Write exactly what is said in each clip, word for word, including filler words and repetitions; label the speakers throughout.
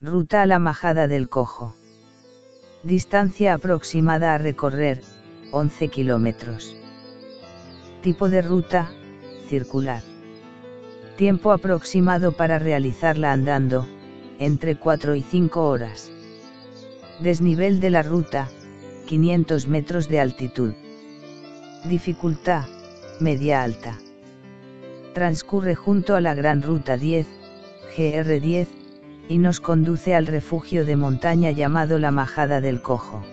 Speaker 1: Ruta a la Majada del Cojo. Distancia aproximada a recorrer, once kilómetros. Tipo de ruta, circular. Tiempo aproximado para realizarla andando, entre cuatro y cinco horas. Desnivel de la ruta, quinientos metros de altitud. Dificultad, media alta. Transcurre junto a la Gran Ruta diez, G R diez, y nos conduce al refugio de montaña llamado la Majada del Cojo.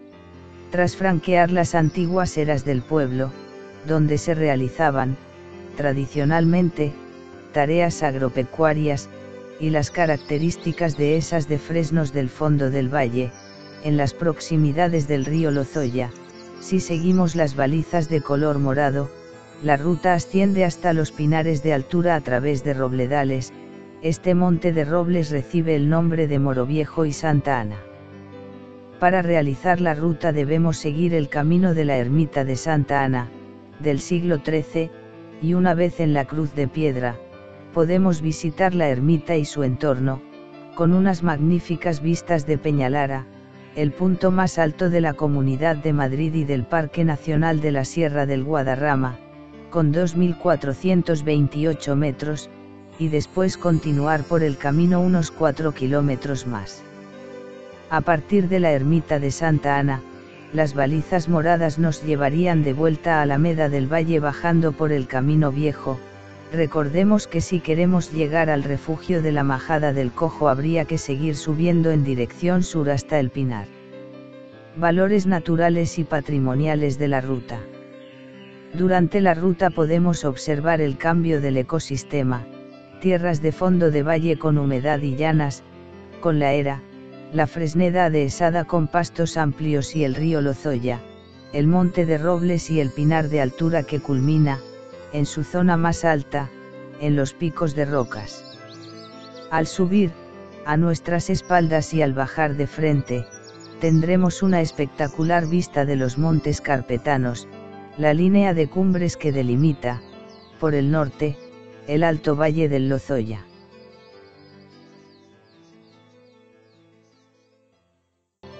Speaker 1: Tras franquear las antiguas eras del pueblo, donde se realizaban, tradicionalmente, tareas agropecuarias, y las características de esas de fresnos del fondo del valle, en las proximidades del río Lozoya, si seguimos las balizas de color morado, la ruta asciende hasta los pinares de altura a través de robledales. Este monte de robles recibe el nombre de Moroviejo y Santa Ana. Para realizar la ruta debemos seguir el camino de la ermita de Santa Ana, del siglo trece, y una vez en la Cruz de Piedra, podemos visitar la ermita y su entorno, con unas magníficas vistas de Peñalara, el punto más alto de la Comunidad de Madrid y del Parque Nacional de la Sierra del Guadarrama, con dos mil cuatrocientos veintiocho metros, y después continuar por el camino unos cuatro kilómetros más. A partir de la ermita de Santa Ana, las balizas moradas nos llevarían de vuelta a Alameda del Valle bajando por el Camino Viejo. Recordemos que si queremos llegar al refugio de la Majada del Cojo habría que seguir subiendo en dirección sur hasta el Pinar. Valores naturales y patrimoniales de la ruta. Durante la ruta podemos observar el cambio del ecosistema, tierras de fondo de valle con humedad y llanas, con la era, la Fresneda dehesada con pastos amplios y el río Lozoya, el monte de robles y el pinar de altura que culmina, en su zona más alta, en los picos de rocas. Al subir, a nuestras espaldas y al bajar de frente, tendremos una espectacular vista de los montes carpetanos, la línea de cumbres que delimita, por el norte, el Alto Valle del Lozoya.